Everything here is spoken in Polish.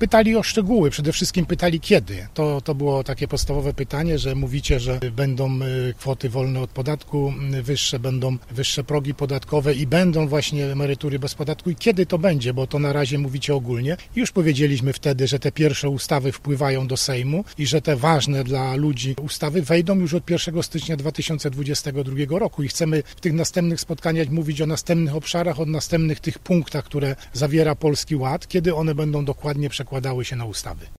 Pytali o szczegóły, przede wszystkim pytali kiedy. To było takie podstawowe pytanie, że mówicie, że będą kwoty wolne od podatku wyższe, będą wyższe progi podatkowe i będą właśnie emerytury bez podatku i kiedy to będzie, bo to na razie mówicie ogólnie. Już powiedzieliśmy wtedy, że te pierwsze ustawy wpływają do Sejmu i że te ważne dla ludzi ustawy wejdą już od 1 stycznia 2022 roku i chcemy w tych następnych spotkaniach mówić o następnych obszarach, o następnych tych punktach, które zawiera Polski Ład, kiedy one będą dokładnie przekładały się na ustawy.